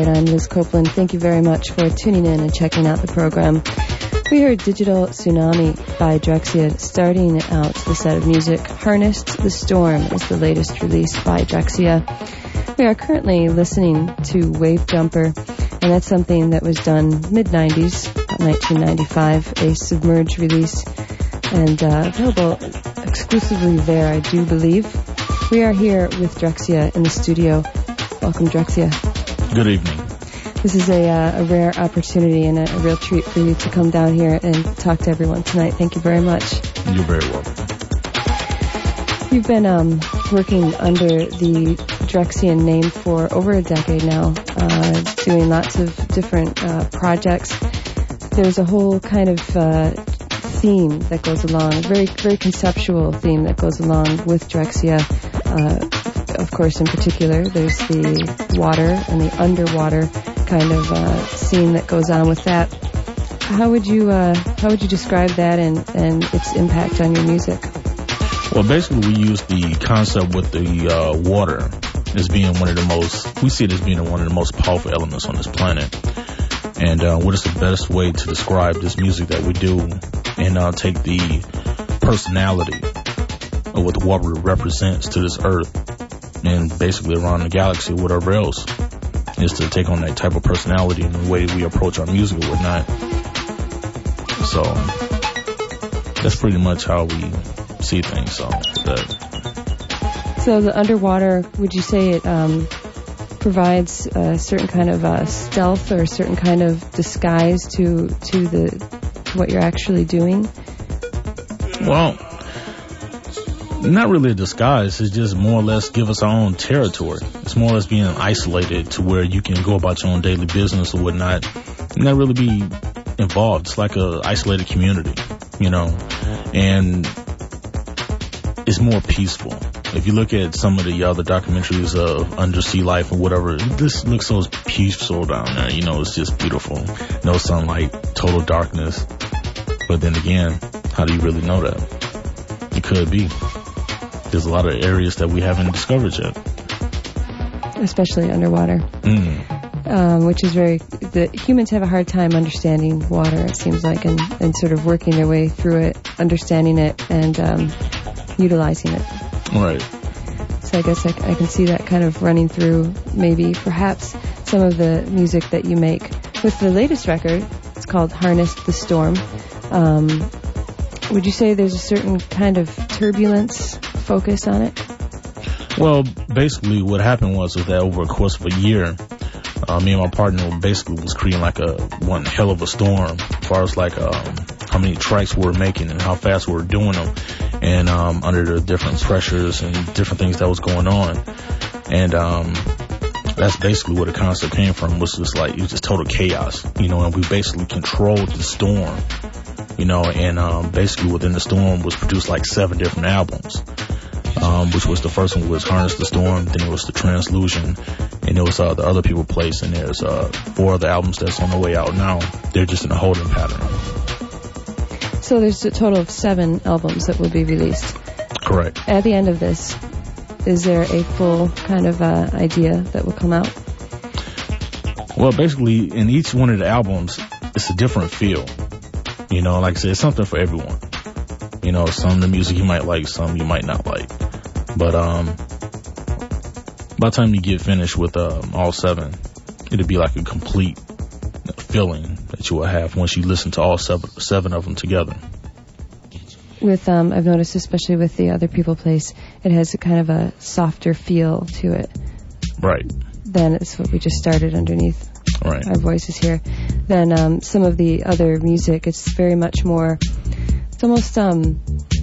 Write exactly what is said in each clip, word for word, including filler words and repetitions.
Spotlight. I'm Liz Copeland. Thank you very much for tuning in and checking out the program. We heard Digital Tsunami by Drexciya. Starting out the set of music, Harnessed the Storm is the latest release by Drexciya. We are currently listening to Wave Jumper, and that's something that was done mid nineties, about nineteen ninety-five, a Submerge release, and uh, available exclusively there, I do believe. We are here with Drexciya in the studio. Welcome, Drexciya. Good evening. This is a, uh, a rare opportunity and a, a real treat for you to come down here and talk to everyone tonight. Thank you very much. You're very welcome. You've been um, working under the Drexciyan name for over a decade now, uh, doing lots of different uh, projects. There's a whole kind of uh, theme that goes along, a very, very conceptual theme that goes along with Drexciya. Uh, of course, in particular, there's the water and the underwater kind of uh, scene that goes on with that. How would you uh, how would you describe that and, and its impact on your music? Well, basically, we use the concept with the uh, water as being one of the most, we see it as being one of the most powerful elements on this planet. And uh, what is the best way to describe this music that we do and uh, take the personality of what the water represents to this earth and basically around the galaxy, whatever else, is to take on that type of personality in the way we approach our music or whatnot. So that's pretty much how we see things. So that. So the underwater, would you say it um, provides a certain kind of uh, stealth or a certain kind of disguise to to the to what you're actually doing? Well, not really a disguise. It's just more or less give us our own territory. It's more or less being isolated to where you can go about your own daily business or whatnot and not really be involved. It's like a isolated community, you know, and it's more peaceful. If you look at some of the other documentaries of undersea life or whatever, this looks so peaceful down there. You know, it's just beautiful. No sunlight, total darkness. But then again, how do you really know that? It could be. There's a lot of areas that we haven't discovered yet. Especially underwater. Mm. Um, which is very, the humans have a hard time understanding water, it seems like, and, and sort of working their way through it, understanding it, and um, utilizing it. Right. So I guess I, I can see that kind of running through maybe perhaps some of the music that you make. With the latest record, it's called Harnessed the Storm. Um, would you say there's a certain kind of turbulence focus on it? Well, basically what happened was that over a course of a year, uh, me and my partner basically was creating like a one hell of a storm as far as like um, how many tracks we were making and how fast we were doing them, and um, under the different pressures and different things that was going on. And um, that's basically where the concept came from, was just like, it was just total chaos, you know, and we basically controlled the storm, you know, and um, basically within the storm was produced like seven different albums. Um, which was the first one was Harness the Storm, then it was the Translusion, and there was uh, the Other People Place, and there's uh, four other albums that's on the way out now. They're just in a holding pattern. So there's a total of seven albums that will be released. Correct. At the end of this, is there a full kind of uh, idea that will come out? Well, basically, in each one of the albums, it's a different feel. You know, like I said, it's something for everyone. You know, some of the music you might like, some you might not like. But um, by the time you get finished with um, all seven, it'll be like a complete feeling that you will have once you listen to all seven, seven of them together. With um, I've noticed, especially with the Other People Place, it has a kind of a softer feel to it. Right. Than it's what we just started underneath. Right. Our voices here. Then um, some of the other music, it's very much more. It's almost, um,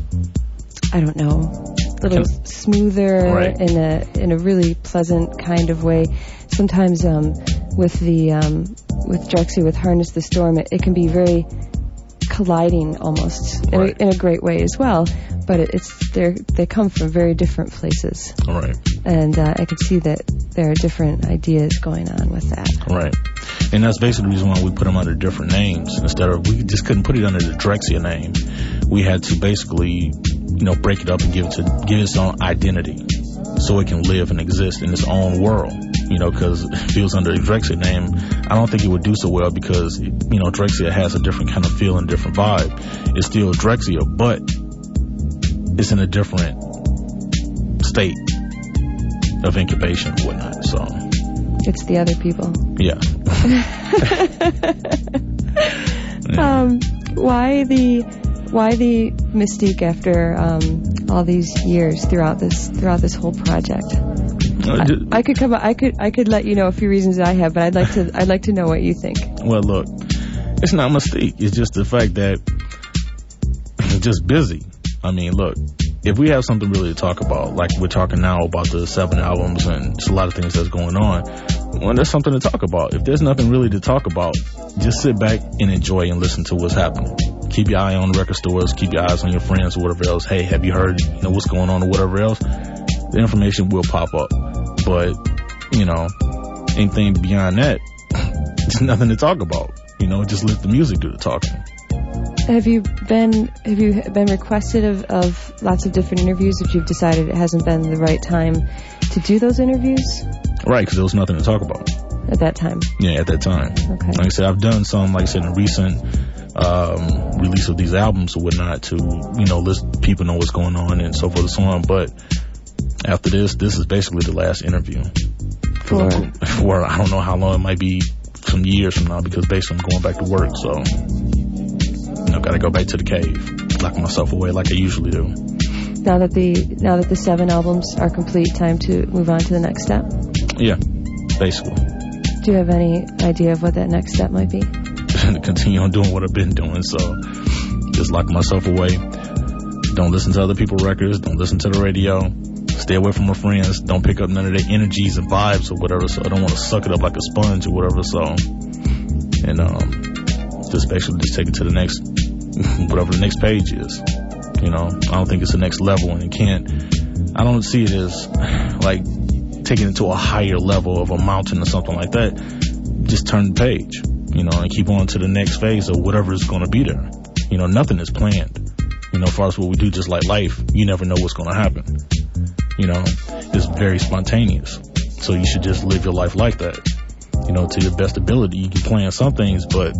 I don't know, a little smoother, right, in a in a really pleasant kind of way. Sometimes um, with the um, with Drexciya, with Harness the Storm, it, it can be very colliding almost, right, in, a, in a great way as well. But it, it's they they come from very different places. Right. And uh, I can see that there are different ideas going on with that. Right. And that's basically the reason why we put them under different names. Instead of, we just couldn't put it under the Drexciya name. We had to basically, you know, break it up and give it to give its own identity so it can live and exist in its own world. You know, because if it was under the Drexciya name, I don't think it would do so well because, you know, Drexciya has a different kind of feel and different vibe. It's still Drexciya, but it's in a different state of incubation and whatnot. So it's the other people. Yeah. yeah. Um, why the why the mystique after um, all these years throughout this throughout this whole project? I, I could come. I could. I could let you know a few reasons I have, but I'd like to. I'd like to know what you think. Well, look, it's not mystique. It's just the fact that I'm just busy. I mean, look, if we have something really to talk about, like we're talking now about the seven albums and just a lot of things that's going on, well, there's something to talk about. If there's nothing really to talk about, just sit back and enjoy and listen to what's happening. Keep your eye on the record stores. Keep your eyes on your friends or whatever else. Hey, have you heard? You know what's going on or whatever else. The information will pop up. But, you know, anything beyond that, there's nothing to talk about. You know, just let the music do the talking. Have you been have you been requested of, of lots of different interviews if you've decided it hasn't been the right time to do those interviews? Right, because there was nothing to talk about. At that time? Yeah, at that time. Okay. Like I said, I've done some, like I said, in a recent um, release of these albums or whatnot to, you know, let people know what's going on and so forth and so on. But after this, this is basically the last interview. For? For, I don't know how long, it might be some years from now because basically I'm going back to work, so, you know, gotta go back to the cave, lock myself away like I usually do. Now that the, now that the seven albums are complete, time to move on to the next step? Yeah, basically. Do you have any idea of what that next step might be? To continue on doing what I've been doing, so just lock myself away. Don't listen to other people's records, don't listen to the radio. Stay away from my friends. Don't pick up none of their energies and vibes or whatever. So I don't want to suck it up like a sponge or whatever. So, and um, just basically just take it to the next, whatever the next page is. You know, I don't think it's the next level, and it can't. I don't see it as like taking it to a higher level of a mountain or something like that. Just turn the page, you know, and keep on to the next phase of whatever is going to be there. You know, nothing is planned. You know, as far as what we do, just like life, you never know what's going to happen. You know, it's very spontaneous. So you should just live your life like that. You know, to your best ability. You can plan some things, but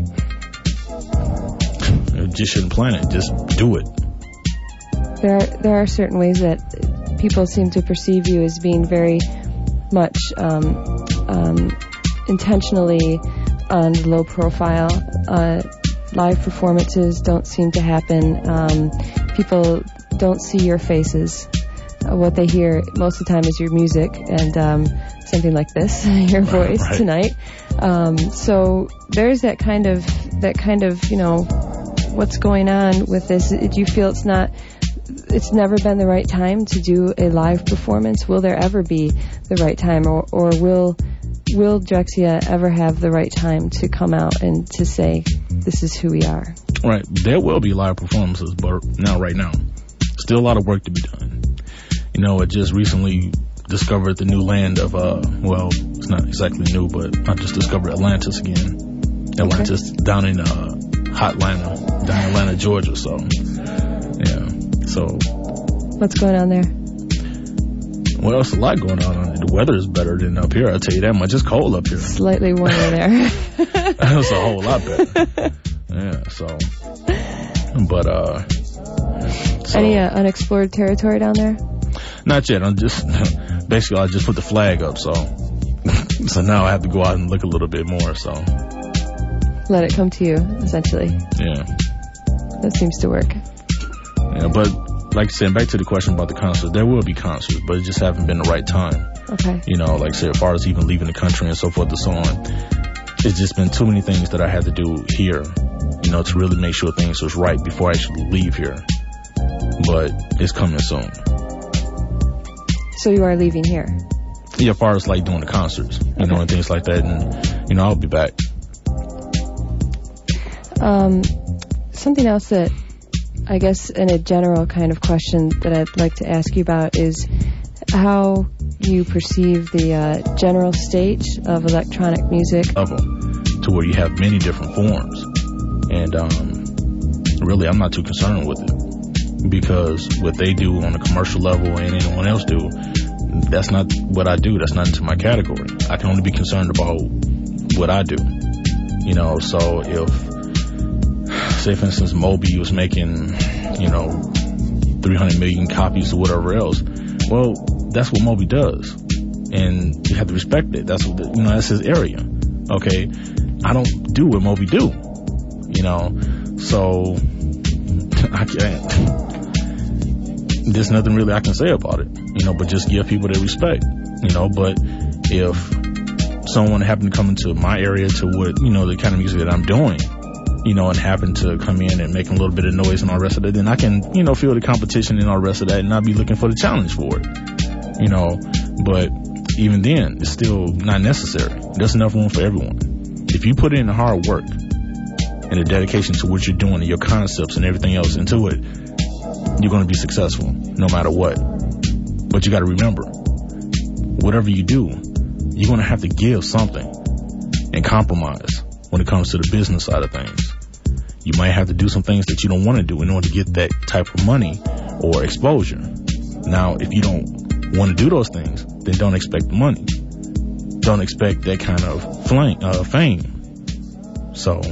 you just shouldn't plan it. Just do it. There are, there are certain ways that people seem to perceive you as being very much um, um, intentionally on low profile. Uh, live performances don't seem to happen. Um, people don't see your faces. What they hear most of the time is your music and um, something like this, your voice right. tonight. Um, so there's that kind of that kind of you know what's going on with this. Do you feel it's not? It's never been the right time to do a live performance. Will there ever be the right time, or or will will Drexciya ever have the right time to come out and to say this is who we are? Right. There will be live performances, but now right now, still a lot of work to be done. You know, I just recently discovered the new land of, uh, well, it's not exactly new, but I just discovered Atlantis again. Atlantis okay. down in, uh, Hot Atlanta, down in Atlanta, Georgia, so, yeah, so. What's going on there? Well, there's a lot going on. The weather is better than up here, I'll tell you that much. It's cold up here. Slightly warmer there. It's a whole lot better. Yeah, so, but, uh. So, any uh, unexplored territory down there? Not yet. I'm just basically I just put the flag up, so so now I have to go out and look a little bit more. So let it come to you, essentially. Yeah, that seems to work. Yeah, but like I said, back to the question about the concerts, there will be concerts, but it just haven't been the right time. Okay. You know, like I said, as far as even leaving the country and so forth and so on, it's just been too many things that I had to do here, you know, to really make sure things was right before I actually leave here. But it's coming soon. So you are leaving here? Yeah, as far as like doing the concerts, you okay. know, and things like that. And, you know, I'll be back. Um, something else that I guess in a general kind of question that I'd like to ask you about is how you perceive the uh, general state of electronic music. Level to where you have many different forms. And um, really, I'm not too concerned with it. Because what they do on a commercial level and anyone else do, And that's not what I do. That's not into my category. I can only be concerned about what I do. You know, so if, say for instance, Moby was making, you know, three hundred million copies or whatever else, well, that's what Moby does. And you have to respect it. That's what, the, you know, that's his area. Okay. I don't do what Moby do, you know, so I can't. There's nothing really I can say about it, you know, but just give people their respect, you know. But if someone happened to come into my area to what, you know, the kind of music that I'm doing, you know, and happen to come in and make a little bit of noise and all the rest of it, then I can, you know, feel the competition and all the rest of that and not be looking for the challenge for it, you know. But even then, it's still not necessary. There's enough room for everyone. If you put in the hard work and the dedication to what you're doing and your concepts and everything else into it, you're going to be successful no matter what. But you got to remember, whatever you do, you're going to have to give something and compromise when it comes to the business side of things. You might have to do some things that you don't want to do in order to get that type of money or exposure. Now, if you don't want to do those things, then don't expect the money. Don't expect that kind of flame, uh, fame. So...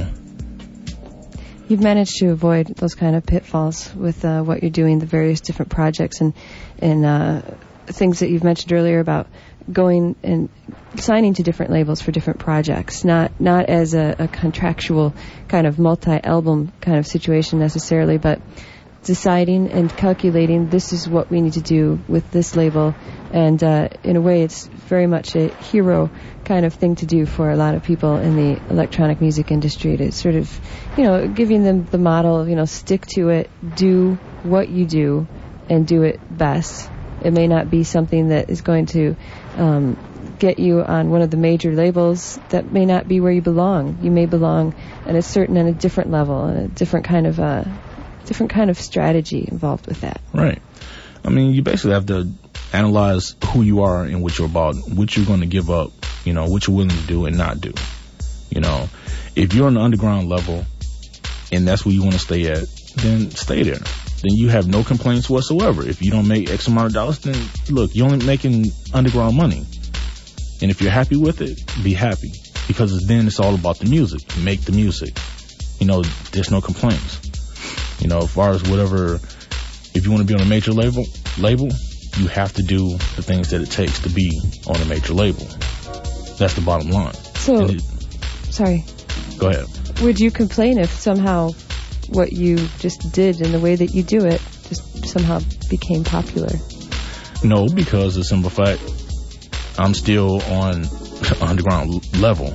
You've managed to avoid those kind of pitfalls with uh, what you're doing, the various different projects and and uh, things that you've mentioned earlier about going and signing to different labels for different projects, not not as a, a contractual kind of multi-album kind of situation necessarily, but deciding and calculating this is what we need to do with this label. And uh, in a way, it's very much a hero kind of thing to do for a lot of people in the electronic music industry, to sort of, you know, giving them the model of, you know, stick to it, do what you do, and do it best. It may not be something that is going to um, get you on one of the major labels. That may not be where you belong. You may belong at a certain and a different level, and a different kind of uh, different kind of strategy involved with that. Right. I mean, you basically have to analyze who you are and what you're about, what you're going to give up, you know, what you're willing to do and not do. You know, if you're on the underground level and that's where you want to stay at, then stay there. Then you have no complaints whatsoever. If you don't make X amount of dollars, then look, you're only making underground money. And if you're happy with it, be happy. Because then it's all about the music. Make the music. You know, there's no complaints. You know, as far as whatever, if you want to be on a major label, label, you have to do the things that it takes to be on a major label. That's the bottom line. So, it, sorry. Go ahead. Would you complain if somehow what you just did and the way that you do it just somehow became popular? No, because the simple fact, I'm still on underground level,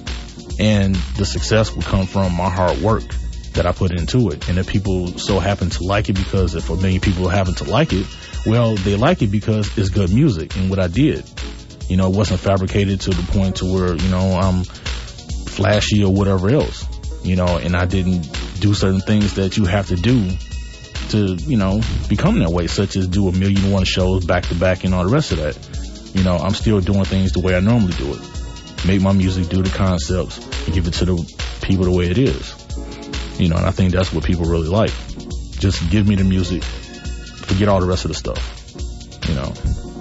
and the success will come from my hard work that I put into it. And if people so happen to like it, because if a million people happen to like it, well, they like it because it's good music and what I did. You know, it wasn't fabricated to the point to where, you know, I'm flashy or whatever else, you know, and I didn't do certain things that you have to do to, you know, become that way, such as do a million and one shows back to back and all the rest of that. You know, I'm still doing things the way I normally do it. Make my music, do the concepts, and give it to the people the way it is. You know, and I think that's what people really like. Just give me the music, forget all the rest of the stuff, you know.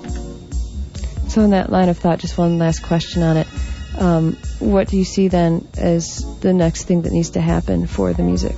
So in that line of thought, just one last question on it. Um, what do you see then as the next thing that needs to happen for the music?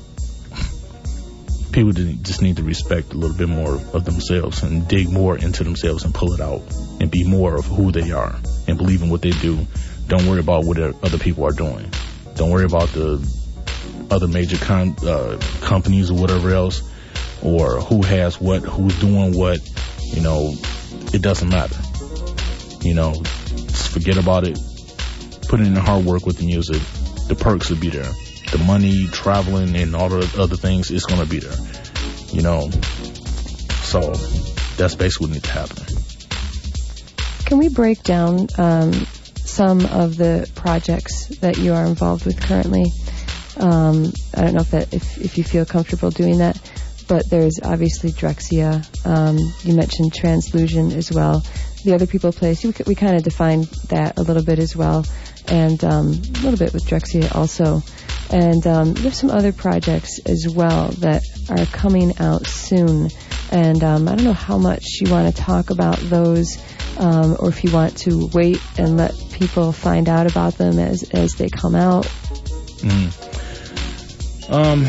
People just need to respect a little bit more of themselves and dig more into themselves and pull it out and be more of who they are and believe in what they do. Don't worry about what other people are doing. Don't worry about the other major con- uh, companies or whatever else, or who has what, who's doing what. You know, it doesn't matter. You know, just forget about it. Put in the hard work with the music. The perks will be there. The money, traveling, and all the other things is going to be there. You know, so that's basically what needs to happen. Can we break down um, some of the projects that you are involved with currently? Um, I don't know if that if, if you feel comfortable doing that, but there's obviously Drexciya. Um, you mentioned Translusion as well. The Other People Place, we, we kind of defined that a little bit as well, and um, a little bit with Drexciya also. And um, there's some other projects as well that are coming out soon And um, I don't know how much you want to talk about those, um, or if you want to wait and let people find out about them as, as they come out. Mm. Um,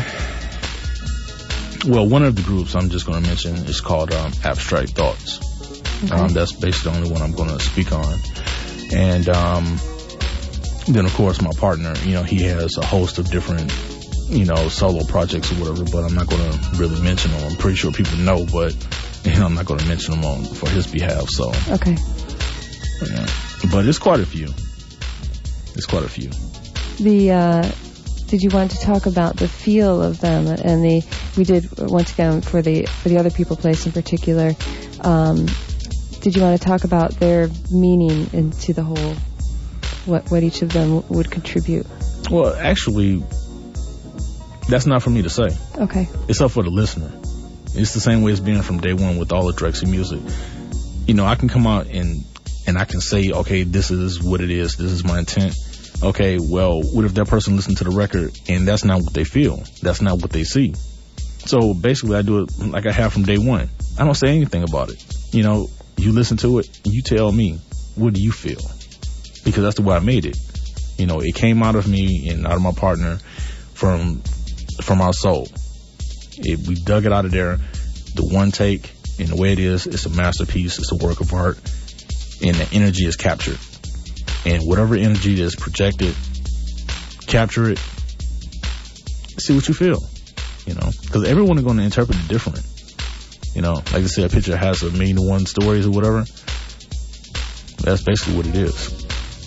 well, one of the groups I'm just going to mention is called um, Abstract Thoughts. Okay. Um, that's basically the only one I'm going to speak on. And um, then, of course, my partner, you know, he has a host of different, you know, solo projects or whatever, but I'm not going to really mention them. I'm pretty sure people know, but, you know, I'm not going to mention them on for his behalf, so. Okay. Yeah. But it's quite a few. It's quite a few. The, uh, did you want to talk about the feel of them and the, we did, once again, for the, for the Other People Place in particular, um, did you want to talk about their meaning into the whole, what, what each of them would contribute? Well, actually, that's not for me to say. Okay. It's up for the listener. It's the same way it's been from day one with all the Drexy music. You know, I can come out and, and I can say, okay, this is what it is. This is my intent. Okay, well, what if that person listened to the record and that's not what they feel? That's not what they see. So basically, I do it like I have from day one. I don't say anything about it. You know, you listen to it, and you tell me, what do you feel? Because that's the way I made it. You know, it came out of me and out of my partner from from our soul. It, we dug it out of there, the one take, and the way it is, it's a masterpiece, it's a work of art, and the energy is captured. And whatever energy is projected, capture it, see what you feel, you know, because everyone is going to interpret it different. You know, like I said, a picture has a million and one stories or whatever. That's basically what it is.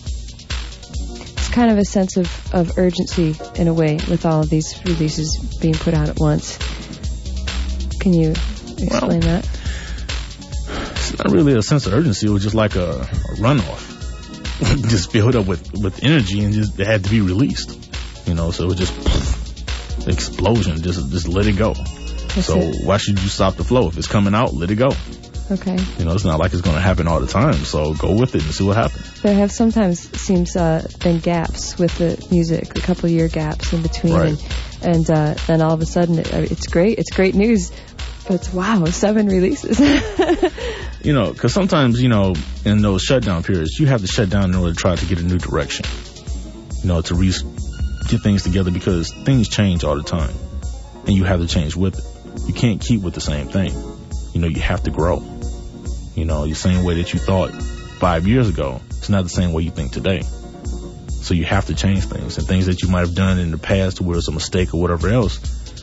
It's kind of a sense of, of urgency in a way with all of these releases being put out at once. Can you explain well, that? It's not really a sense of urgency. It was just like a, a runoff. Just filled up with, with energy and just it had to be released. You know, so it was just poof, explosion. Just just let it go. That's so it. Why should you stop the flow? If it's coming out, let it go. Okay. You know, it's not like it's going to happen all the time, so go with it and see what happens. There have sometimes seems uh, been gaps with the music, a couple year gaps in between, right. and, and uh, then all of a sudden it, it's great. It's great news. But it's, wow, seven releases. You know, because sometimes, you know, in those shutdown periods, you have to shut down in order to try to get a new direction. You know, to re- get things together because things change all the time, and you have to change with it. You can't keep with the same thing. You know, you have to grow. You know, the same way that you thought five years ago, it's not the same way you think today. So you have to change things, and things that you might have done in the past where it's a mistake or whatever else.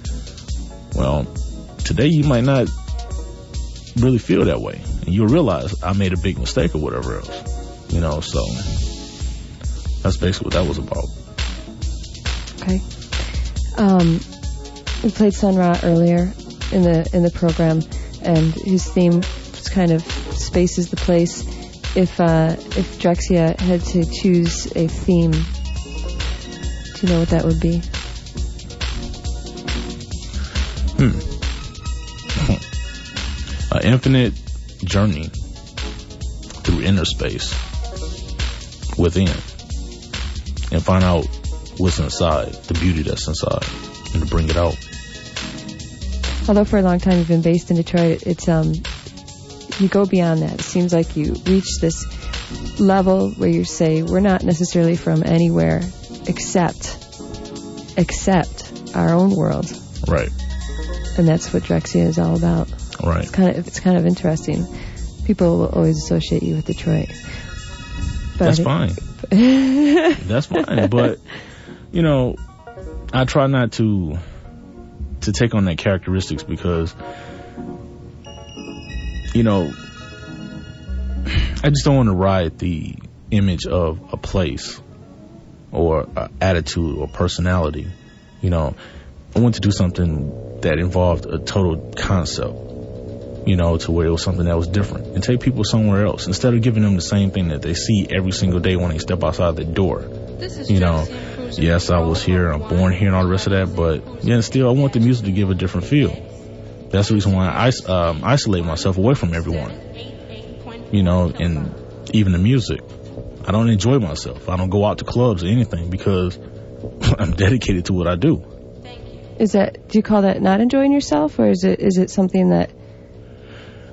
Well, today you might not really feel that way, and you'll realize I made a big mistake or whatever else. You know, so that's basically what that was about. Okay. Um, we played Sun Ra earlier in the in the program, and his theme just kind of spaces the place. If uh, if Drexciya had to choose a theme, do you know what that would be? Hmm. An infinite journey through inner space within, and find out what's inside, the beauty that's inside, and to bring it out. Although for a long time you've been based in Detroit, it's um, you go beyond that. It seems like you reach this level where you say, we're not necessarily from anywhere except, except our own world. Right. And that's what Drexciya is all about. Right. It's kind of, it's kind of interesting. People will always associate you with Detroit. But That's fine. That's fine. But, you know, I try not to to take on that characteristics because, you know, I just don't want to ride the image of a place or a attitude or personality. You know, I want to do something that involved a total concept, you know, to where it was something that was different, and take people somewhere else instead of giving them the same thing that they see every single day when they step outside the door. You know, yes, I was here, I'm born here and all the rest of that, but yeah, still I want the music to give a different feel. That's the reason why I um, isolate myself away from everyone, you know, and even the music. I don't enjoy myself. I don't go out to clubs or anything because I'm dedicated to what I do. Is that, do you call that not enjoying yourself, or is it is it something that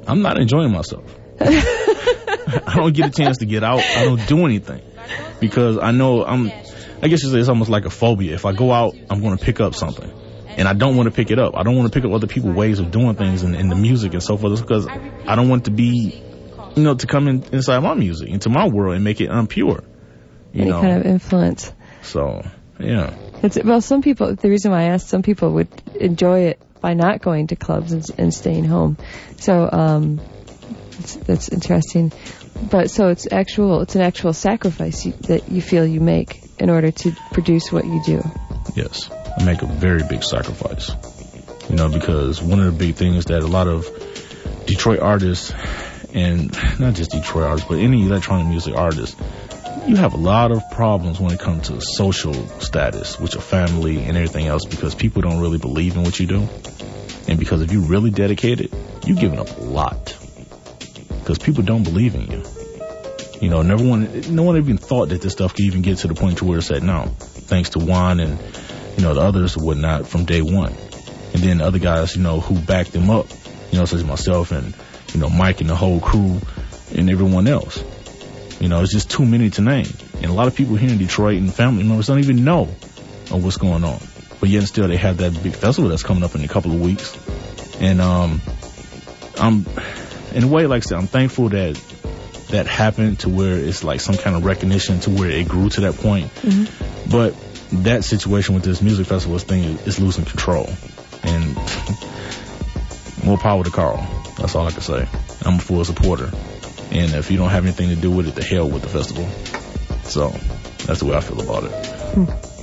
I'm not enjoying myself. I don't get a chance to get out. I don't do anything because I know I'm, I guess it's almost like a phobia. If I go out, I'm going to pick up something. And I don't want to pick it up. I don't want to pick up other people's ways of doing things in, in the music and so forth because I don't want to be, you know, to come in, inside my music, into my world and make it unpure. You Any know? kind of influence. So, yeah. It's, well, some people, the reason why I asked, some people would enjoy it by not going to clubs and, and staying home. So, um, it's, that's interesting. But so it's actual, it's an actual sacrifice you, that you feel you make in order to produce what you do. Yes. I make a very big sacrifice, you know, because one of the big things that a lot of Detroit artists, and not just Detroit artists, but any electronic music artist, you have a lot of problems when it comes to social status with your family and everything else because people don't really believe in what you do. And because if you really dedicate it, you're giving up a lot because people don't believe in you. You know, never one, no one even thought that this stuff could even get to the point to where it's at now, thanks to Juan and, you know, the others or whatnot from day one. And then the other guys, you know, who backed them up, you know, such as myself and, you know, Mike and the whole crew and everyone else. You know, it's just too many to name. And a lot of people here in Detroit and family members don't even know of what's going on. But yet still they have that big festival that's coming up in a couple of weeks. And um, I'm, in a way, like I said, I'm thankful that that happened to where it's like some kind of recognition to where it grew to that point. Mm-hmm. But that situation with this music festival thing is losing control. And more power to Carl. That's all I can say. I'm a full supporter. And if you don't have anything to do with it, the hell with the festival. So that's the way I feel about it. Hmm.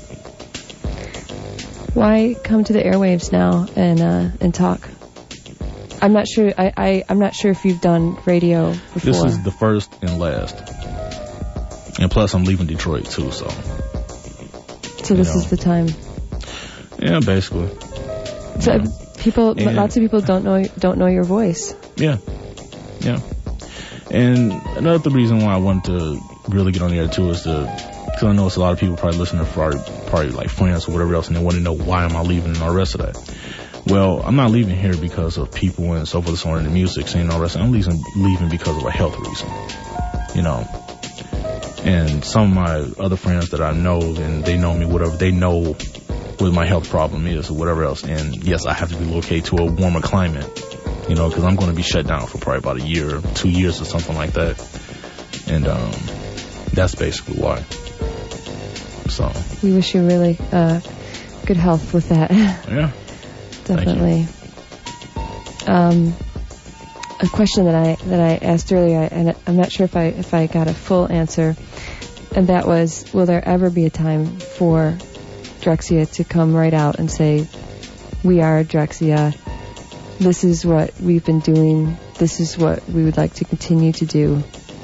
Why come to the airwaves now and uh, and talk? I'm not sure. I, I I'm not sure if you've done radio before. This is the first and last. And plus, I'm leaving Detroit too. So. So this know. is the time. Yeah, basically. So yeah. people, and lots of people don't know don't know your voice. Yeah, yeah. And another reason why I wanted to really get on the air too is to, because I know it's a lot of people probably listening for probably like friends or whatever else, and they want to know why am I leaving and all the rest of that. Well, I'm not leaving here because of people and so forth, so on in the music scene and all the rest. I'm leaving leaving because of a health reason, you know. And some of my other friends that I know, and they know me, whatever, they know what my health problem is or whatever else. And yes, I have to relocate to a warmer climate, you know, because I'm going to be shut down for probably about a year, two years or something like that. And um, that's basically why. So we wish you really uh, good health with that. Yeah, definitely. Um, a question that I that I asked earlier, and I'm not sure if I if I got a full answer, and that was, will there ever be a time for Drexciya to come right out and say, we are Drexciya, this is what we've been doing, this is what we would like to continue to do?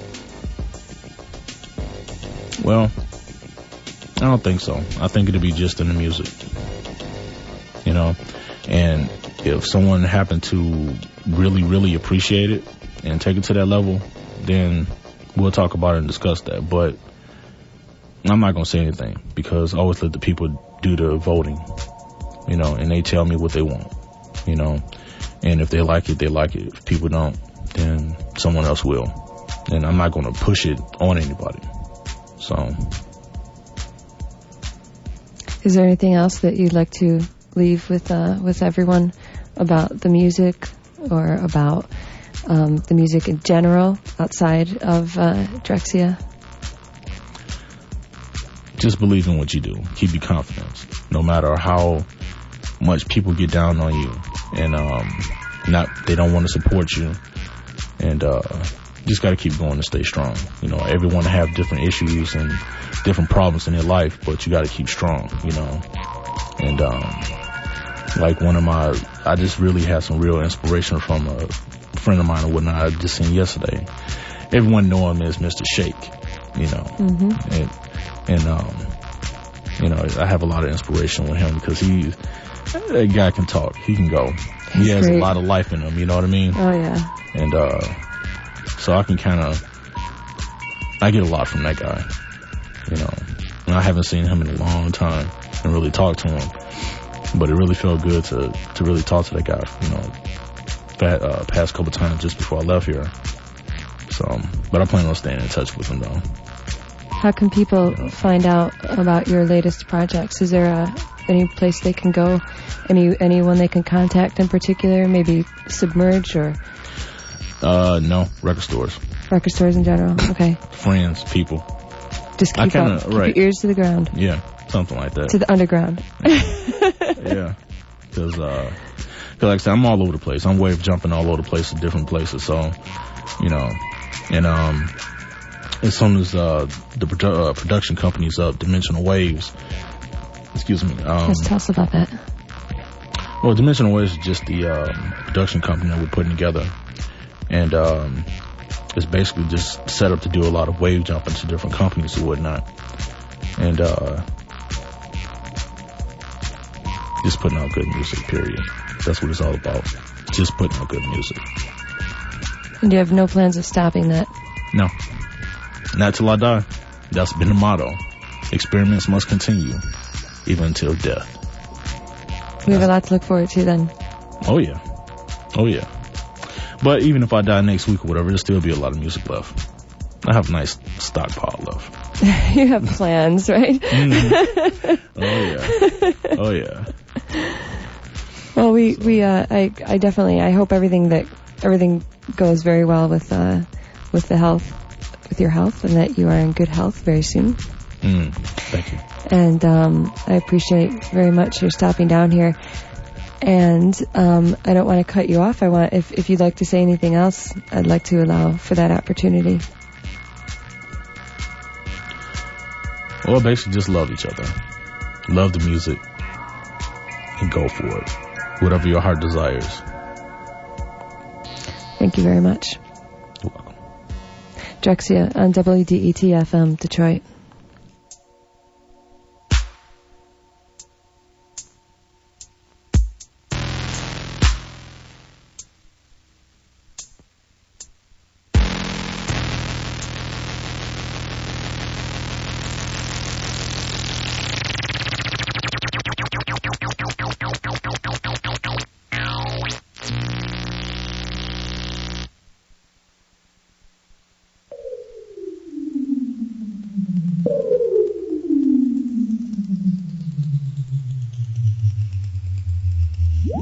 Well, I don't think so. I think it'll be just in the music, you know. And if someone happened to really, really appreciate it and take it to that level, then we'll talk about it and discuss that. But I'm not going to say anything because I always let the people do the voting, you know, and they tell me what they want, you know. And if they like it, they like it. If people don't, then someone else will. And I'm not going to push it on anybody. So. Is there anything else that you'd like to leave with uh, with everyone about the music or about um, the music in general outside of uh, Drexciya? Just believe in what you do. Keep your confidence, no matter how much people get down on you, and um, not they don't want to support you, and uh, just got to keep going and stay strong. You know, everyone have different issues and different problems in their life, but you got to keep strong. You know, and um, like one of my, I just really had some real inspiration from a friend of mine or whatnot I just seen yesterday. Everyone know him as Mister Shake, you know, mm-hmm. and. And, um, you know, I have a lot of inspiration with him because he, that guy can talk. He can go. He's he has great. a lot of life in him, you know what I mean? Oh, yeah. And, uh, so I can kind of, I get a lot from that guy, you know. And I haven't seen him in a long time and really talked to him. But it really felt good to, to really talk to that guy, you know, fat, uh, past couple times just before I left here. So, but I plan on staying in touch with them though. How can people find out about your latest projects? Is there a, any place they can go? Any anyone they can contact in particular? Maybe Submerge or? Uh, no, record stores. Record stores in general. Okay. Friends, people. Just keep, kinda, up, keep right. your ears to the ground. Yeah, something like that. To the underground. Yeah, because uh, cause like I said, I'm all over the place. I'm wave jumping all over the place to different places. So, you know, and um, as soon as uh the produ- uh, production company's up, Dimensional Waves. Excuse me. Um, Just tell us about that. Well, Dimensional Waves is just the um, production company that we're putting together, and um, it's basically just set up to do a lot of wave jumping to different companies and whatnot, and uh, just putting out good music. Period. That's what it's all about. Just putting out good music. And you have no plans of stopping that? No, not till I die. That's been the motto. Experiments must continue, even until death. We have a lot to look forward to then. Oh yeah. Oh yeah. But even if I die next week or whatever, there'll still be a lot of music left. I have a nice stockpile left. You have plans, right? Mm-hmm. Oh yeah. Oh yeah. Well, we, we, uh, I, I definitely, I hope everything that, everything goes very well with, uh, with the health, with your health, and that you are in good health very soon. Mm, thank you. And, um, I appreciate very much your stopping down here. And, um, I don't want to cut you off. I want, if, if you'd like to say anything else, I'd like to allow for that opportunity. Well, basically just love each other. Love the music. And go for it. Whatever your heart desires. Thank you very much. You're welcome. Drexciya on W D E T F M, Detroit.